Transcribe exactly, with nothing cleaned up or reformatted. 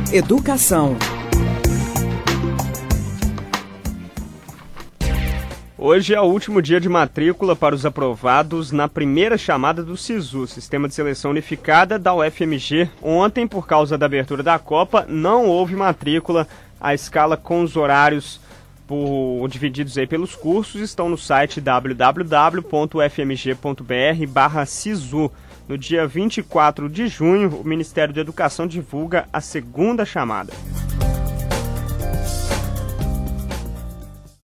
Educação. Hoje é o último dia de matrícula para os aprovados na primeira chamada do SISU, Sistema de Seleção Unificada da U F M G. Ontem, por causa da abertura da Copa, não houve matrícula. A escala com os horários por, divididos aí pelos cursos estão no site w w w ponto u f m g ponto b r barra sisu. No dia vinte e quatro de junho, o Ministério da Educação divulga a segunda chamada.